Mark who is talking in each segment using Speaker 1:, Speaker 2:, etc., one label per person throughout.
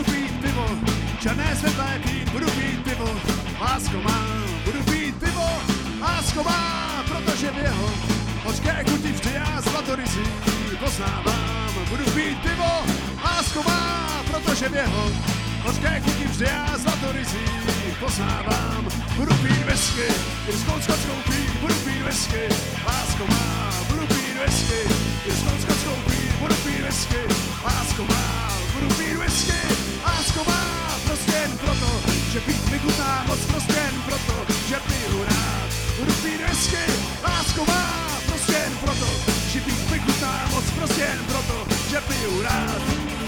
Speaker 1: budu pít pivo, černé světlé pít, budu pít pivo, lásko má, budu pít pivo, lásko má, protože v jeho hořké chuti vždy já zlatorysy poznávám, budu pít pivo, lásko má, protože v jeho hořké chuti vždy já zlatorysy poznávám, budu pít whisky, irskou skotskou pít, budu pít whisky, lásko má, budu pít whisky, irskou skotskou pít, budu pít whisky, lásko má, budu pít whisky, lásko má, prostě jen proto, že pít mi chutná moc, prostě jen proto, že piju rád, budu pít whisky, lásko má, prostě jen proto, že pít mi chutná moc, prostě jen proto, že piju rád.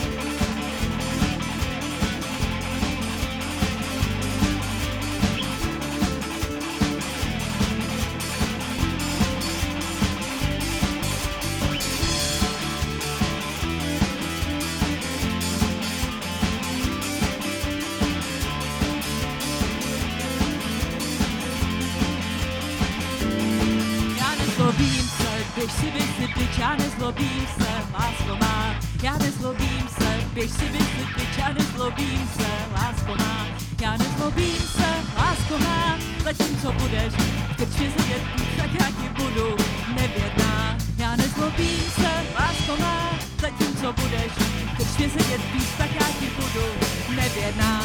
Speaker 2: Běž si vysvětlit, já nezlobím se, lásko má. Já nezlobím se, běž si vysvětlit, já nezlobím se, lásko má. Já nezlobím se, lásko má, zatímco budeš v krčmě sedět, tak já ti budu nevěrná. Já nezlobím se, lásko má, zatímco budeš v krčmě sedět, tak já ti budu nevěrná.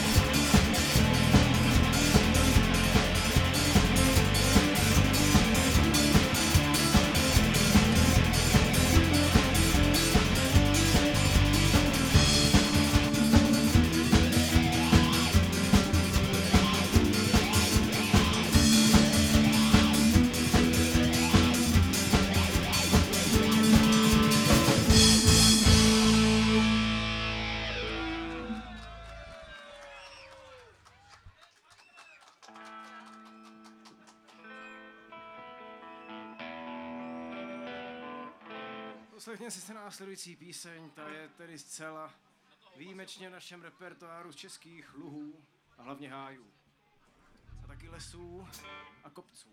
Speaker 3: Poslechněte si následující píseň, ta je tedy zcela výjimečně v našem repertoáru z českých luhů a hlavně hájů. A taky lesů a kopců.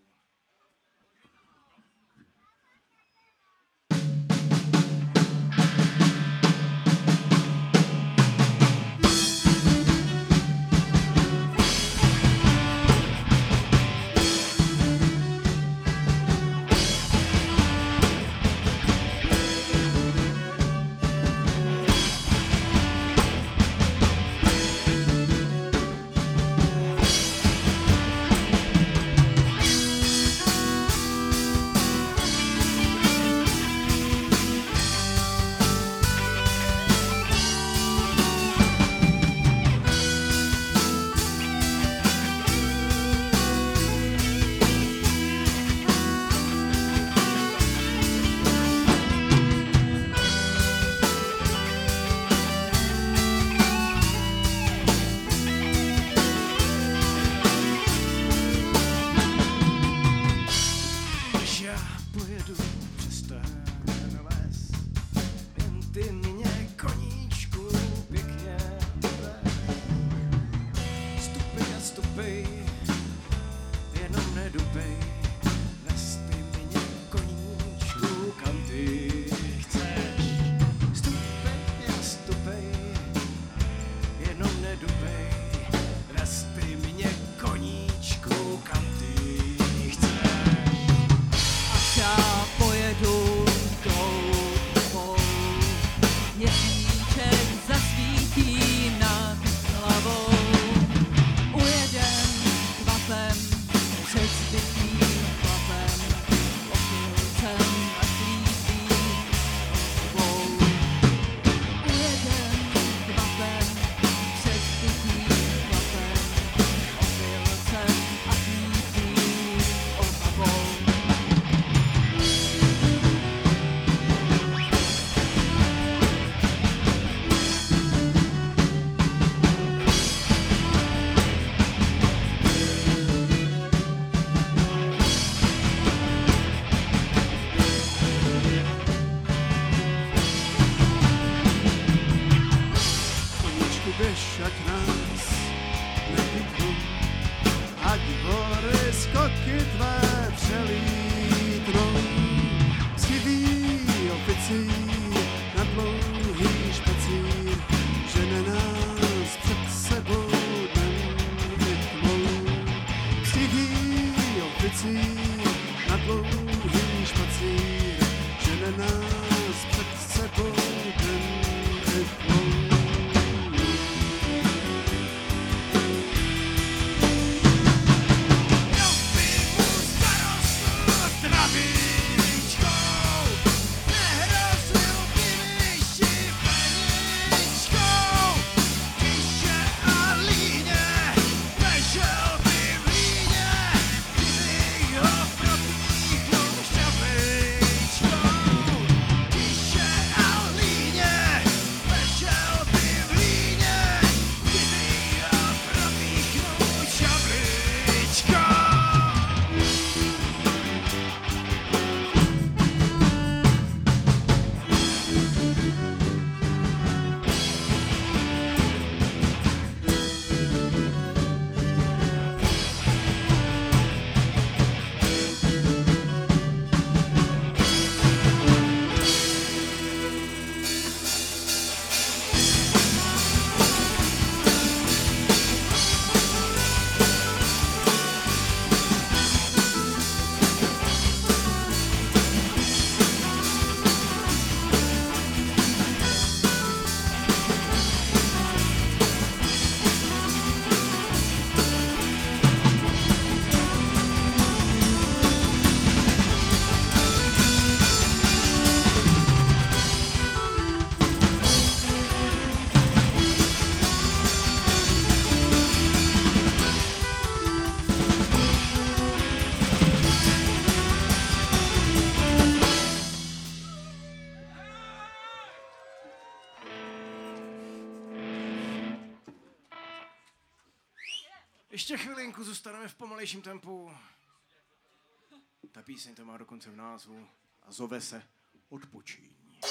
Speaker 1: skoky tvé přelítnou, skvělý oficí na dlouhý špacír, že nenávidí.
Speaker 3: Ještě chvilinku zůstaneme v pomalejším tempu. Ta píseň to má dokonce v názvu a zove se Odpočiň.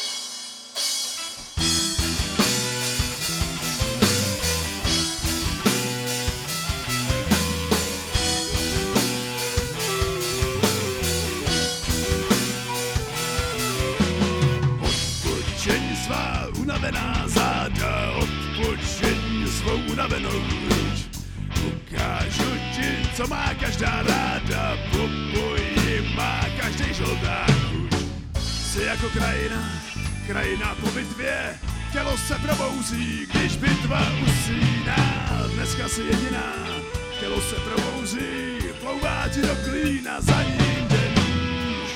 Speaker 1: Odpočiň svá unavená záda, odpočiň svou unavenou hruď. Ukážu ti, co má každá ráda, po boji má každej žoldák chuť. Jsi jako krajina po bitvě, tělo se probouzí, když bitva usíná. Dneska jsi jediná, tělo se probouzí, plouvá ti do klína, za ním jde nůž.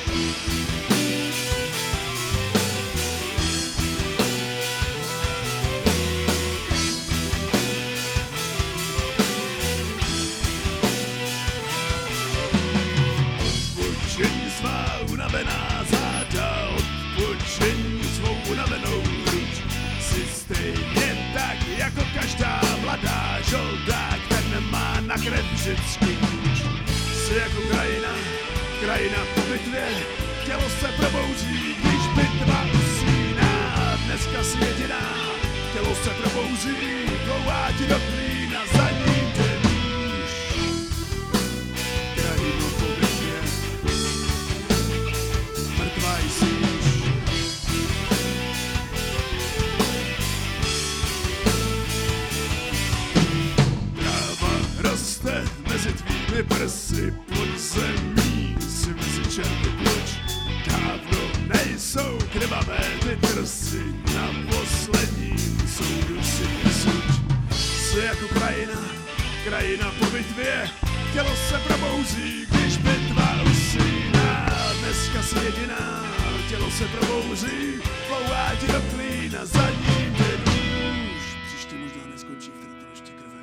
Speaker 1: Odpočiň svá unavená záda, odpočiň svou unavenou hruď. Jsi stejně tak jako každá mladá žoldák, tak nemá na krev vždycky kůž. Jsi jako krajina po bitvě, tělo se probouzí, když bitva usíná. Dneska jsi jediná, tělo se probouzí, plouvá ti do klína, za ním jde nůž. Krajino po bitvě, mrtvá jsi už. Tráva roste mezi tvými prsy, pod zemí si mezi černý kluč. Dávno nejsou krvavé ty trsy, na posledním soudu si vysuď. Jsi jako krajina po bitvě, tělo se probouzí, když bitva usíná. Dneska jsi jediná, tělo se probouzí, plouvá ti do klína, za ním jde nůž. Příště možná neskončí v této ještě krve.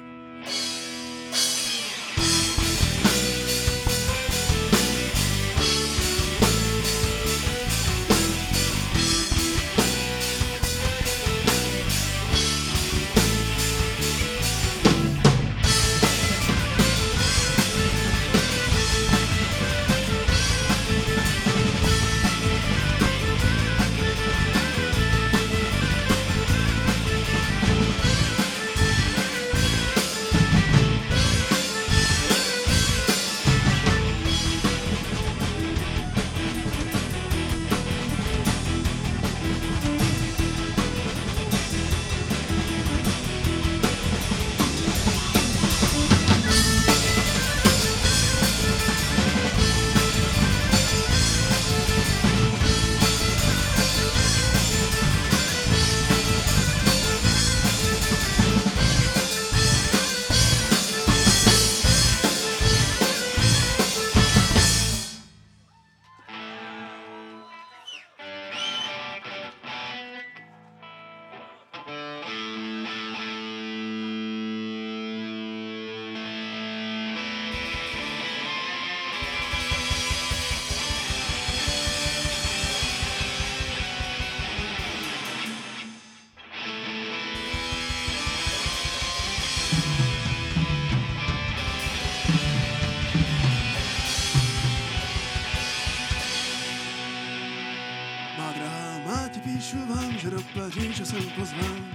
Speaker 1: Píšu vám, že do Paříže jsem pozván.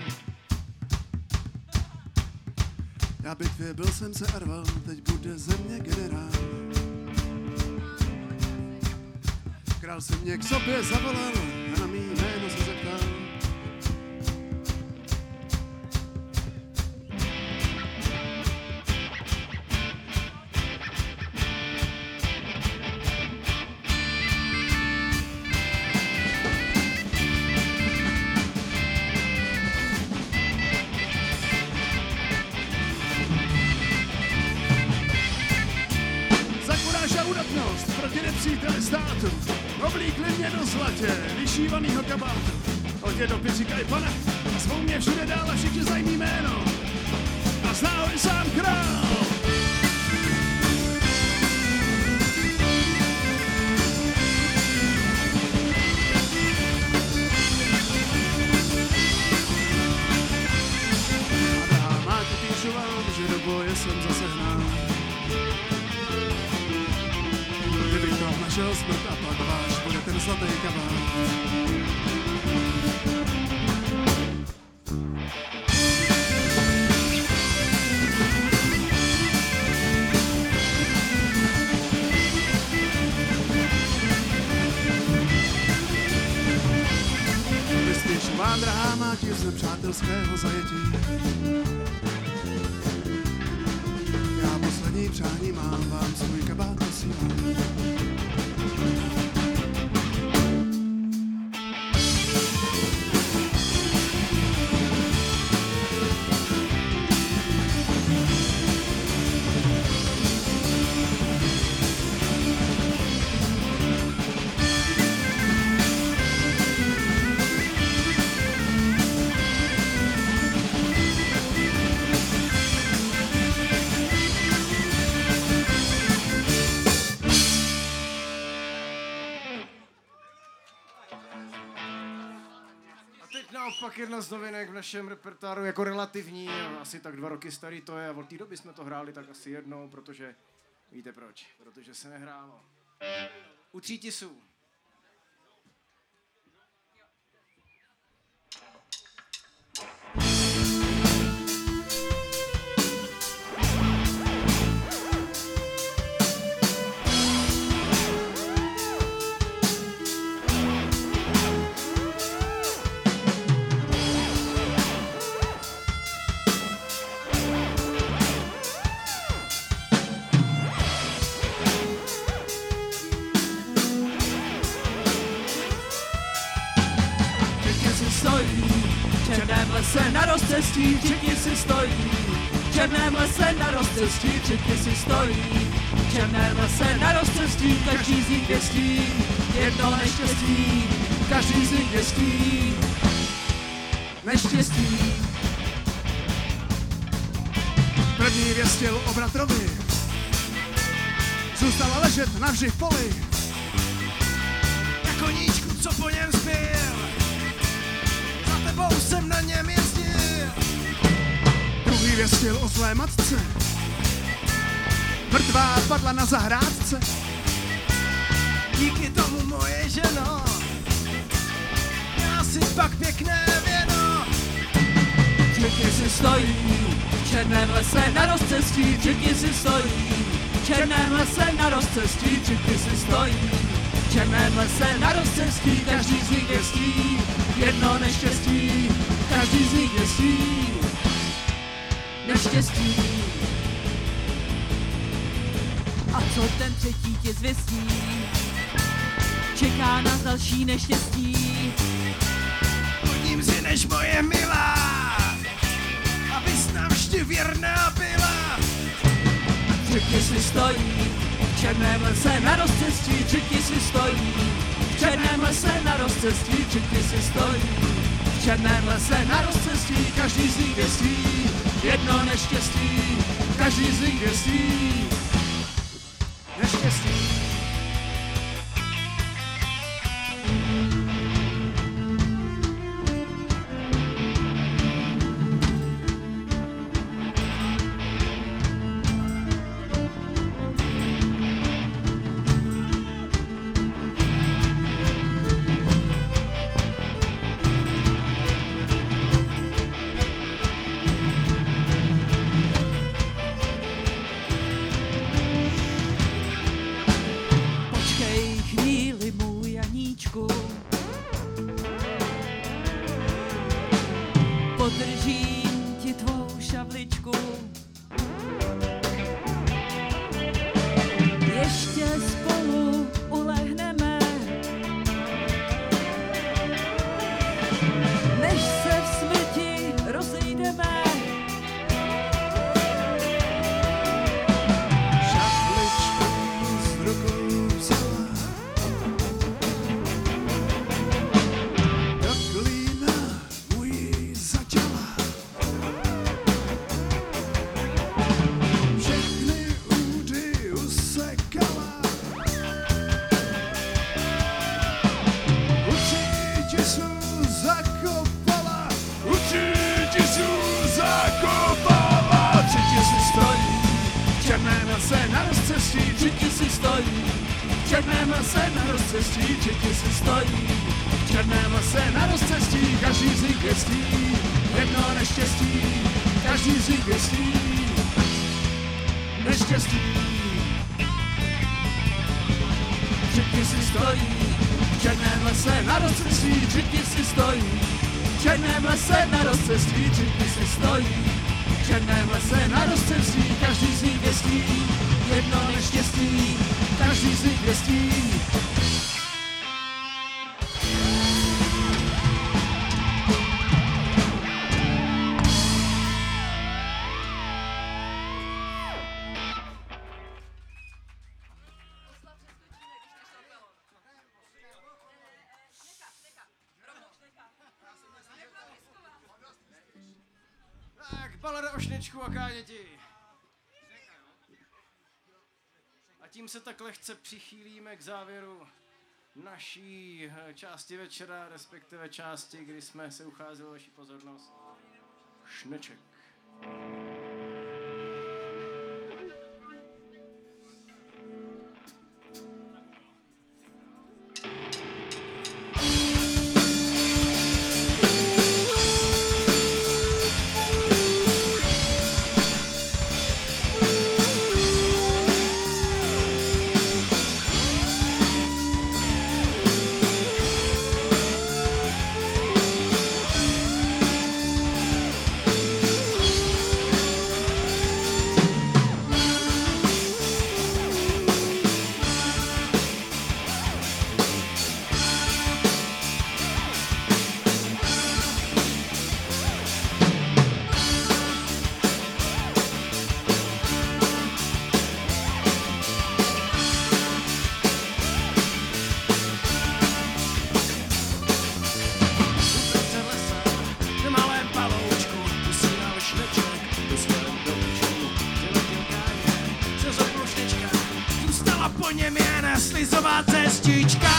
Speaker 1: Já bitvě byl jsem se arval, teď bude ze mě generál. Král se mě k sobě zavolal a na mý jméno se zeptal. Proti nepříteli státu, oblíkli mě do zlatě, vyšívanýho kabátu. Hodě dopy říkají pane, a svou mě všude dál a všichni znají mý jméno. A zná ho i sám král. A máte píšu vám, že do boje jsem zase hnal. přátelského zajetí. Já poslední přání mám, vám svůj kabát posílám.
Speaker 3: Naopak jedna z novinek v našem repertoáru jako relativní, asi tak 2 roky starý to je a od té doby jsme to hráli tak asi jednou, protože víte proč, protože se nehrálo. U 3 tisů.
Speaker 2: V černém lese na rozcestí, všichni si stojí. V černém lese na rozcestí, všichni si stojí. V černém lese na rozcestí, každý z nich věstí. Jedno neštěstí, každý z nich věstí. Neštěstí.
Speaker 1: První věstil o bratrovi, zůstala ležet navždy v poli.
Speaker 3: Na koníčku, co po něm zbyl, za tebou jsem na něm jezdil.
Speaker 1: Druhý věstil o své matce, mrtvá padla na zahrádce.
Speaker 3: Díky tomu moje ženo, já si pak pěkné věno.
Speaker 2: Všichni si stojí, v černém lese na rozcestí, všichni si stojí. V černém lese na rozcestí, všichni si stojí. V černém lese na rozcestí, každý z nich věstí. Jedno neštěstí, každý z nich věstí. Neštěstí. A co ten třetí tě zvěstí? Čeká nás další neštěstí.
Speaker 3: Pod ním zjedeš moje milá, abys nám vždy věrná byla.
Speaker 2: Všichni si stojí, v černém lese na rozcestí, všichni si stojí. V černém lese na rozcestí, všichni si stojí. V černém lese na rozcestí, každý z nich věstí. Jedno neštěstí, každý z nich věstí. Neštěstí. Podržím ti tvou šavličku. Ještě spolu ulehneme, než se v smrti rozejdeme.
Speaker 1: Šavličku z rukou vzala, do klína mu ji začala. Všechny údy usekala, určitě jsou zakopala, určitě jsou zakopala.
Speaker 2: Třetí si stojí, v černém lese na rozcestí, třetí si stojí. V černém lese na rozcestí, třetí si stojí. V černém lese na rozcestí, každý z nich věstí. Jedno neštěstí, každý z nich věstí. Neštěstí. Třetí si stojí, v černém lese na rozcestí, třetí si stojí. V
Speaker 1: V černém lese na rozcestí 3 dny si stojí. V černém lese na rozcestí každý z nich věstí jedno neštěstí, každý z nich věstí.
Speaker 3: Tak, balada o Šnečku a Káněti. A tím se tak lehce přichýlíme k závěru naší části večera, respektive části, kdy jsme se ucházeli o vaši pozornost. Šneček. Slizová cestička.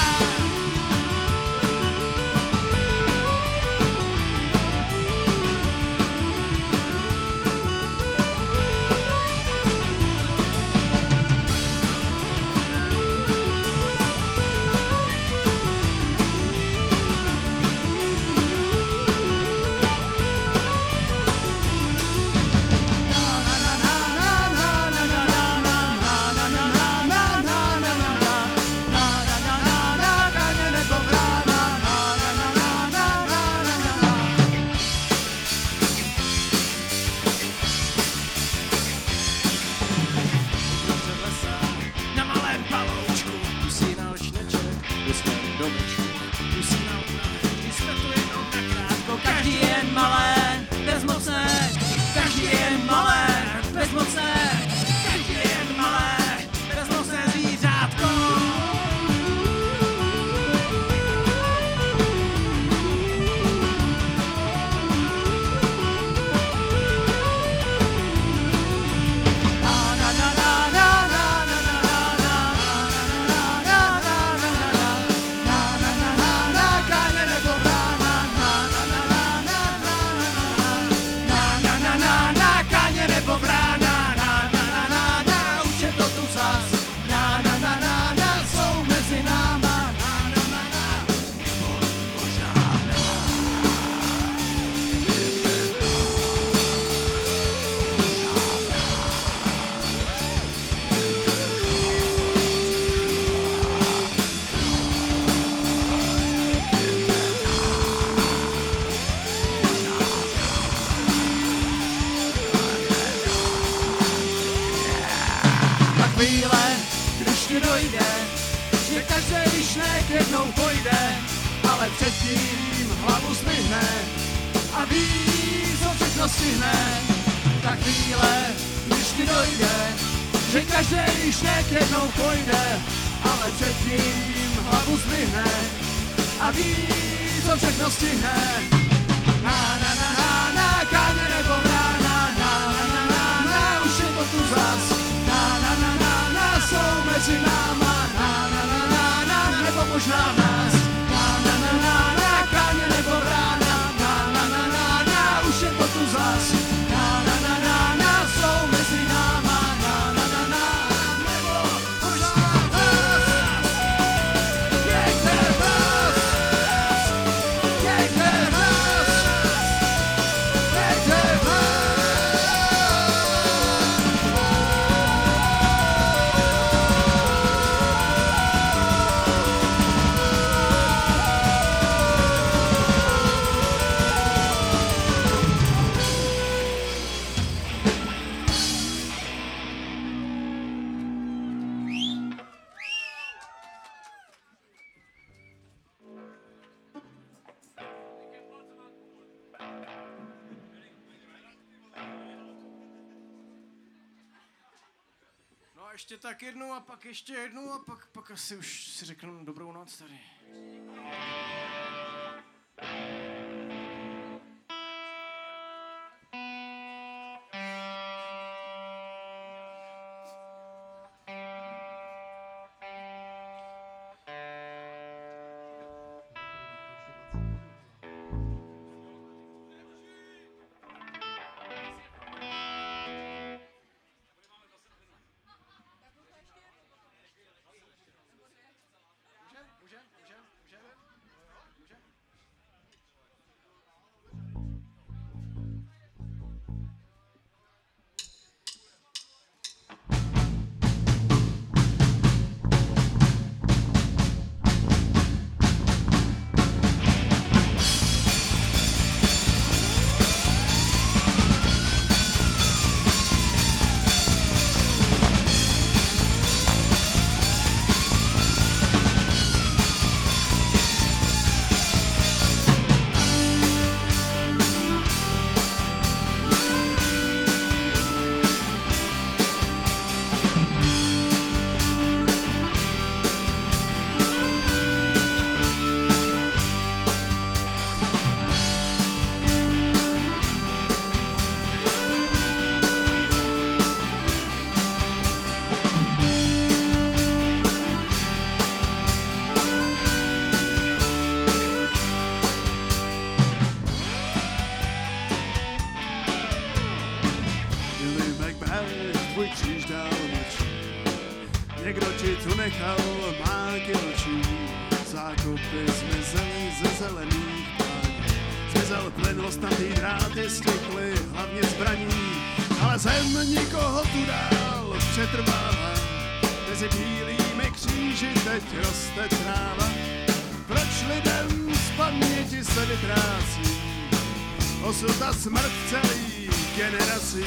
Speaker 3: Jednou pojde, ale předtím hlavu zdvihne a ví, co všechno stihne. Ta chvíle, když ti dojde, že každý šnek jednou pojde, ale předtím hlavu zdvihne a ví, co všechno stihne. Na na na na na, káně nebo brána, na na na na na, už je to tu zas. Na na na na na, jsou mezi náma, na na na na na, nebo možná nás. Na na na na na, káně nebo brána, na na na na na, už je to tu zas. Na na na na na, jsou mezi náma, na na na na, nebo možná nás. Jeďte vás, jeďte vás. ještě tak jednou a pak ještě jednou a pak asi už si řeknu dobrou noc tady.
Speaker 1: Někdo ti tu nechal máky očí, zákopy zmizely ze zelených plán. Zmizel plyn, ostnatý dráty stikly, hlavně zbraní, ale zem nikoho tu dál přetrvává. Mezi bílými kříži teď roste tráva. Proč lidem z paměti se vytrácí osud a smrt celých generací?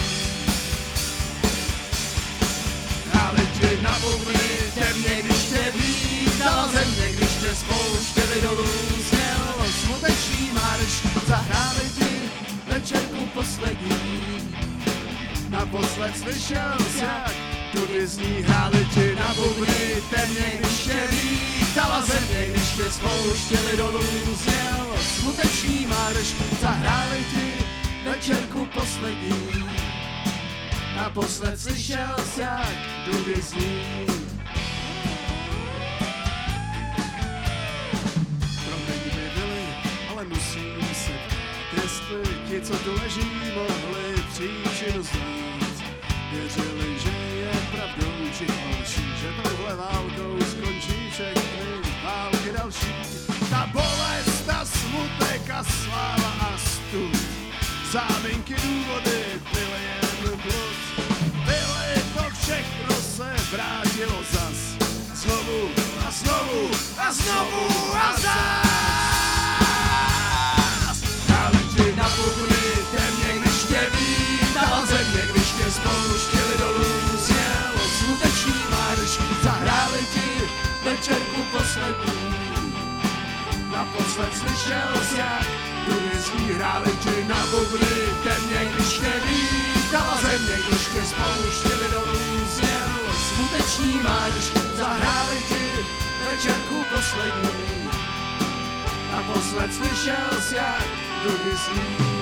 Speaker 1: Lidi na bubny, temně, když tě vítala země, když tě spouštěli dolů, zněl smuteční marš, zahráli ti večerku poslední. Naposled slyšel jsi, jak tudy zní, hráli ti na bubny, temně, když tě vítala země, když tě spouštěli dolů, zněl smuteční marš, zahráli ti večerku poslední. Naposled slyšel jsi, jak dudy zní. Promiň mi vily, ale musím se ptát, jestli ti, co tu leží, mohli příčinu znát. Věřili, že je pravdou či falší, že touhle válkou skončí všechny války další. Ta bolest, ta smutek a sláva a stud, záminky, důvody byly jen blud. Byly to všechno se vrátilo zas, znovu a znovu a znovu a zas. Hráli ti na bubny, temně, když tě vítala země, když tě spouštěli dolů, zněl smuteční marš, zahráli ti večerku poslední. Naposled slyšel jsi, jak dudy zní, hráli ti na bubny, temně, když tě vítala země, když tě spouštěli dolů, zněl smuteční marš, zahráli ti večerku poslední. Naposled slyšel jsi, jak dudy zní.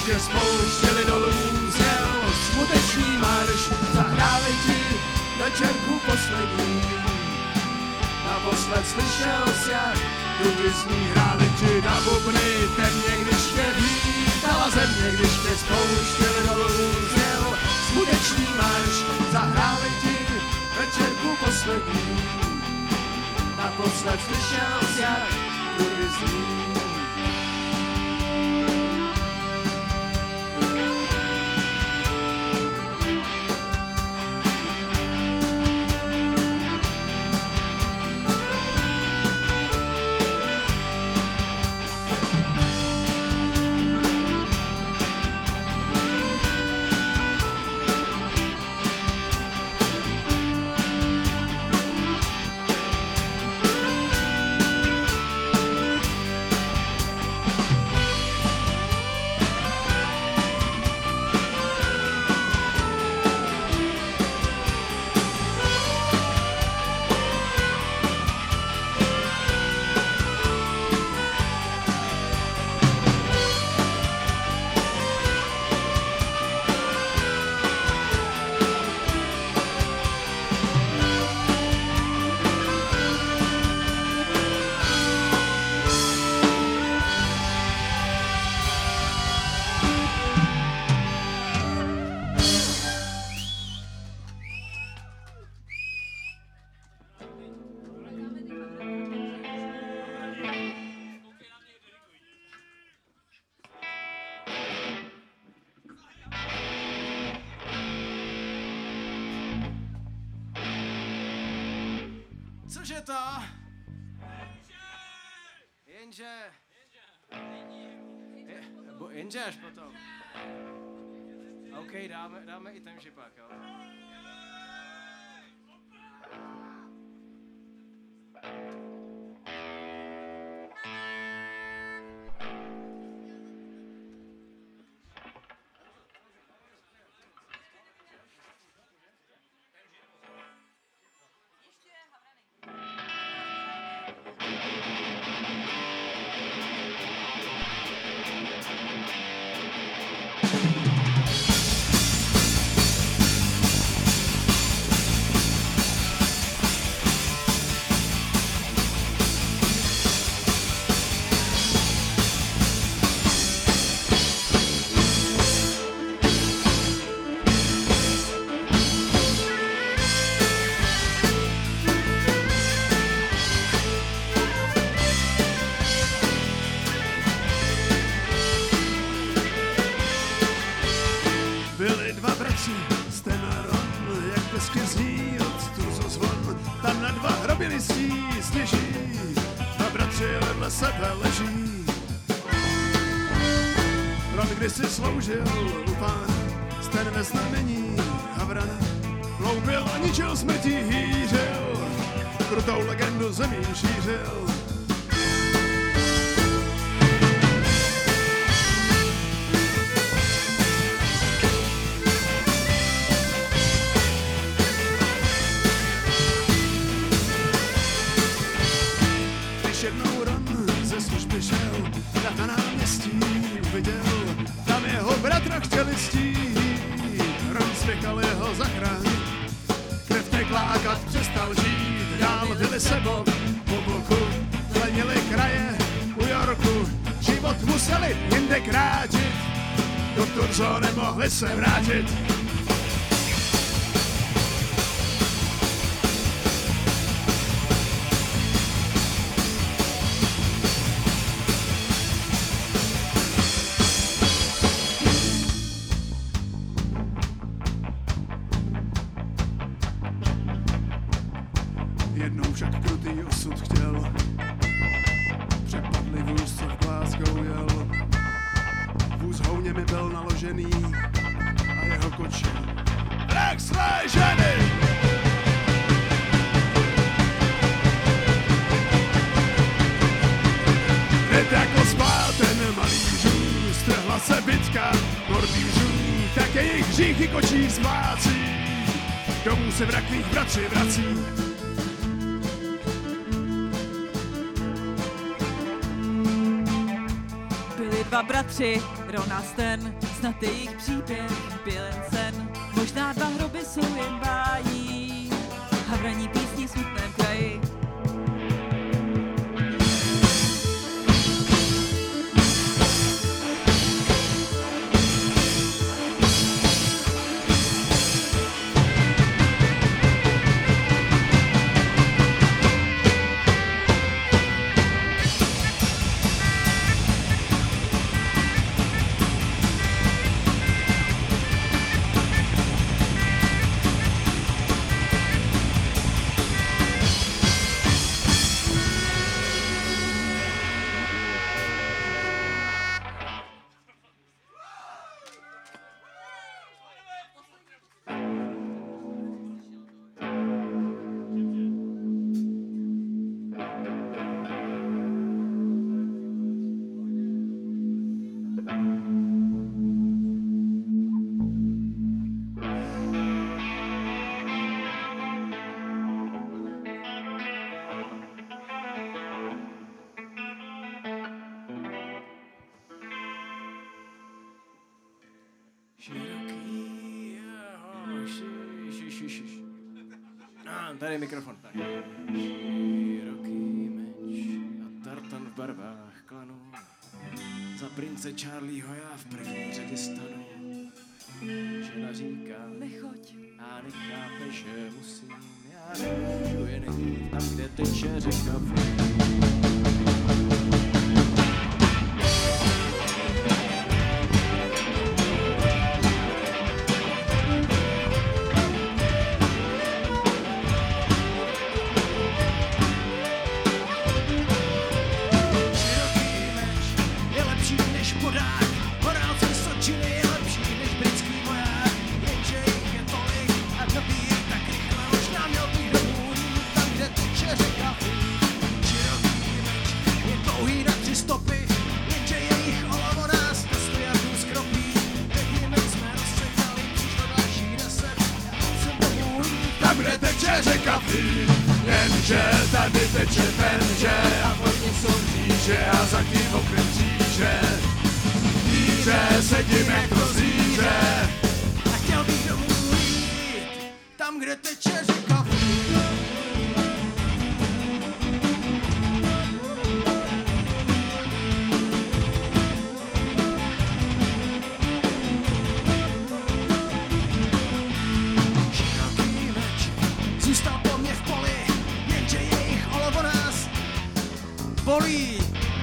Speaker 1: tě spouštěli dolů, zněl smutečný marš, zahráli ti večerku poslední. Naposled slyšel jsi, jak duby zní, hráli ti na bubny temně, když tě vítala země, když tě spouštěli dolů, zněl smutečný marš, zahráli ti večerku poslední. Naposled slyšel jsi, jak duby zní.
Speaker 3: Cože to? Jenže až potom. OK, dáme i ten žipák, jo?
Speaker 1: Sebe leží. Rod kdysi sloužil u pána, sten neznamení Havrana. Loubil a ničil smrtí hýřil, krutou legendu zemí šířil. Když jednou ze služby šel, tak na náměstí uviděl, tam jeho bratra chtěli stít, Ron spěchal jeho zachránit, krev tekla a kat přestal žít, dál byli sebou po boku, plenili kraje u Yorku, život museli jinde kráčit, do Turzo nemohli se vrátit. Jednou však krutý osud chtěl, přepadli vůz, co v Glasgow jel. Vůz houněmi byl naložený a jeho kočí vrah své ženy. Hned jako spál ten malý žůl, strhla se bitka morbířů, tak jejich hříchy kočí splácí, domů se v rakvích bratři vrací.
Speaker 2: Byli dva bratři, pro nás ten, snad jejich příběh byl jen sen. Možná 2 hroby jsou jen bájí, havraní písní v smutném kraji.
Speaker 3: Tady je mikrofon. Tak. Široký meč a tartan v barvách klanu. Za prince Charlieho já v první řadě stanu. Žena říká,
Speaker 2: Nechoď.
Speaker 3: a nechápe, že musím. Já nemůžu jen jít tam, kde teče řeka Flint. Jenže tady teče tenže a pod ním jsou mříže a za tím oknem kříže. Díře sedím jak to zvíře a chtěl bych domů jít, tam kde teče řeka Flint. Bolí.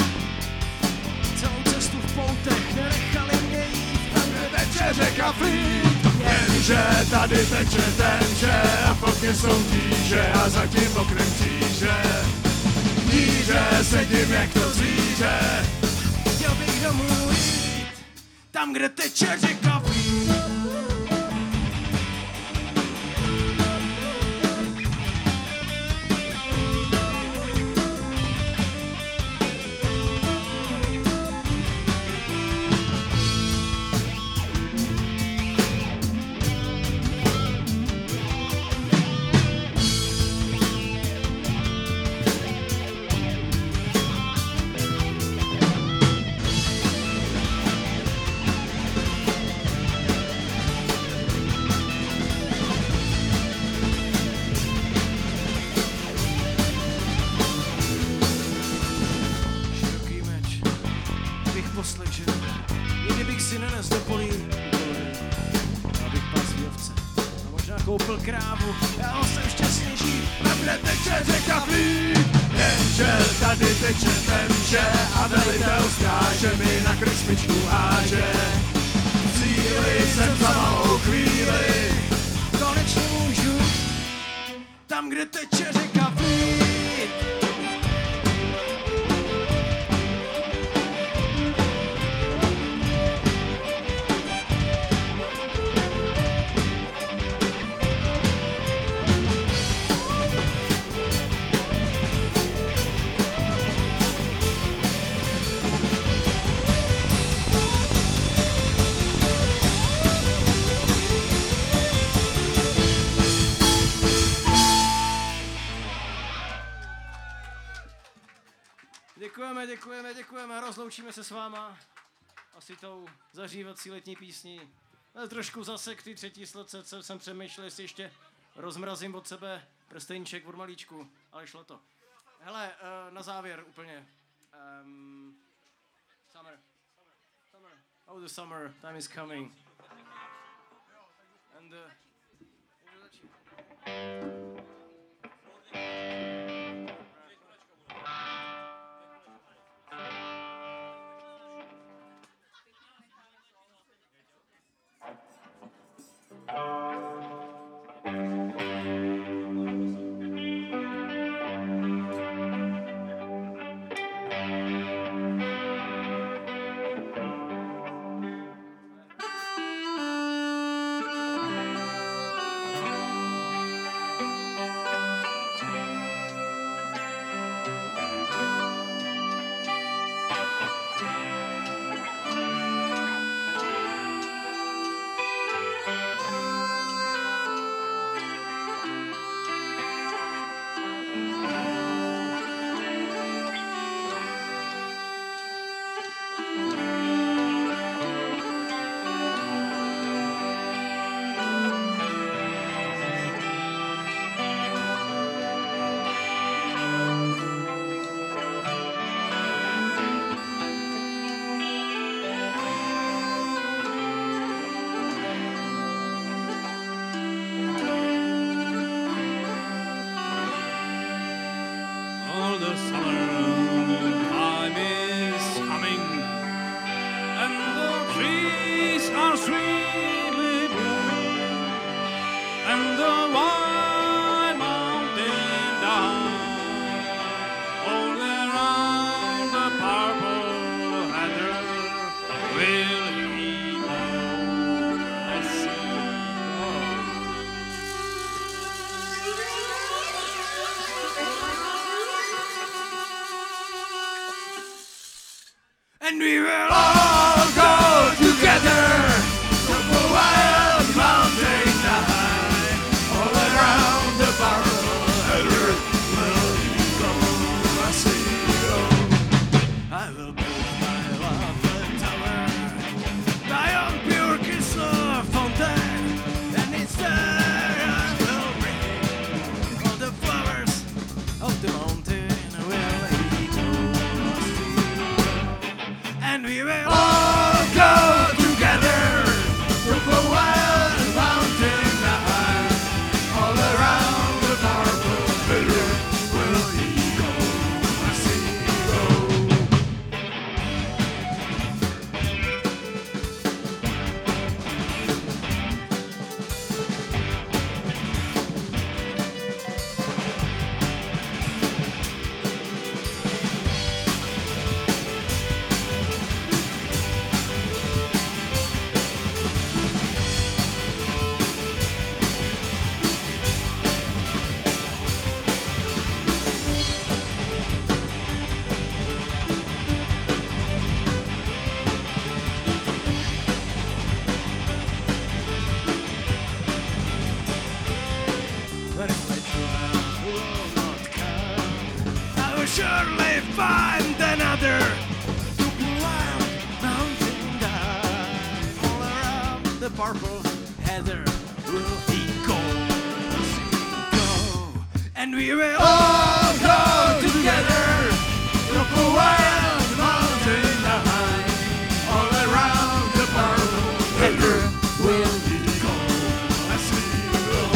Speaker 3: Celou cestu v poutech nenechali mě jít, tam kde teče řeka Flint. Jenže tady teče tenže a pod mě jsou tíže a za tím oknem kříže. Díře sedím jak to zvíře, chtěl bych domů jít, tam kde teče řeka Flint. Koupil krávu, já jsem šťastnější, tam kde teče řeka Flint. Jenže tady teče tenže a velitel skáže mi na krsmičku háže. Cíli jsem za malou chvíli, konečně můžu, tam kde teče řeka Flint. Děkujeme, rozloučíme se s váma asi tou zahřívací letní písní. Ale trošku zase k ty třetí sloce, co jsem přemýšlel, jestli ještě rozmrazím od sebe prstejníček od malíčku, ale šlo to. Hele, na závěr úplně. Summer. Oh, the summer time is coming. And we will all go together up a wild mountain high, all around the barrel will go. I see you. I will build my love a tower, my own pure crystal fountain, and it's there I will bring all the flowers of the mountain. And we will all go together up a wild mountain high, all around the purple river will we go. I see surely find another wild mountain dive, all around the purple heather will he go, and we will all go together up a wild mountain high, all around the purple heather will he go. I see you go.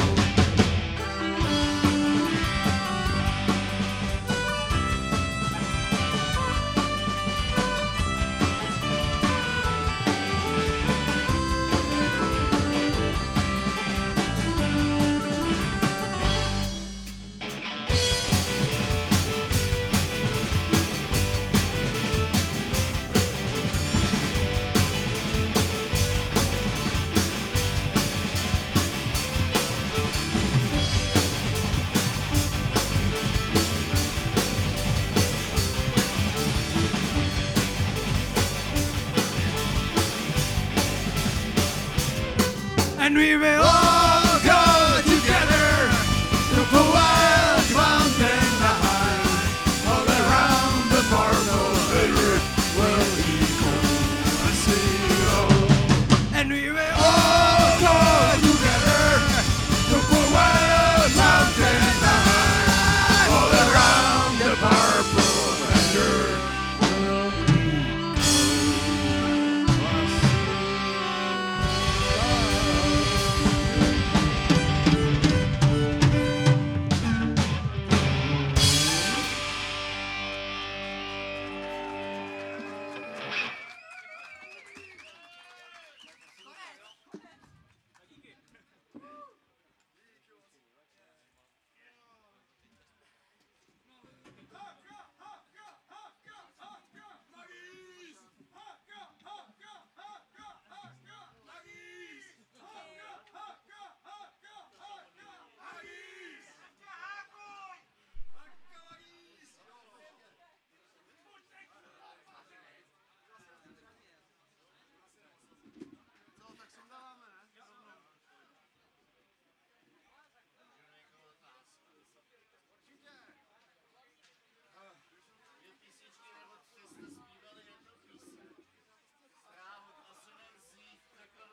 Speaker 3: And we will all